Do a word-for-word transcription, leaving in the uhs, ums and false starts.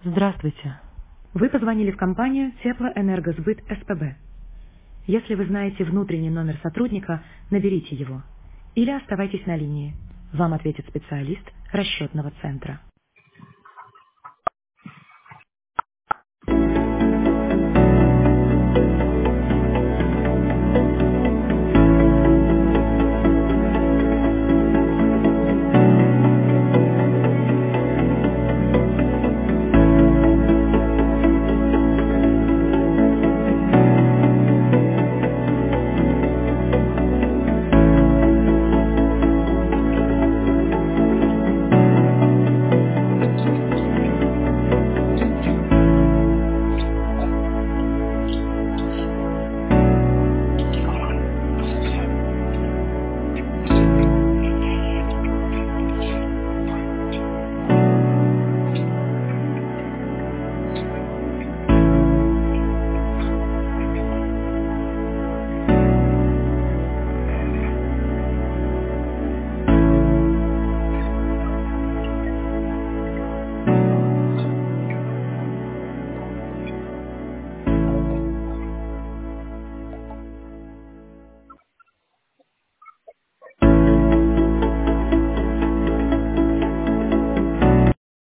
Здравствуйте. Вы позвонили в компанию Теплоэнергосбыт СПБ. Если вы знаете внутренний номер сотрудника, наберите его. Или оставайтесь на линии. Вам ответит специалист расчетного центра.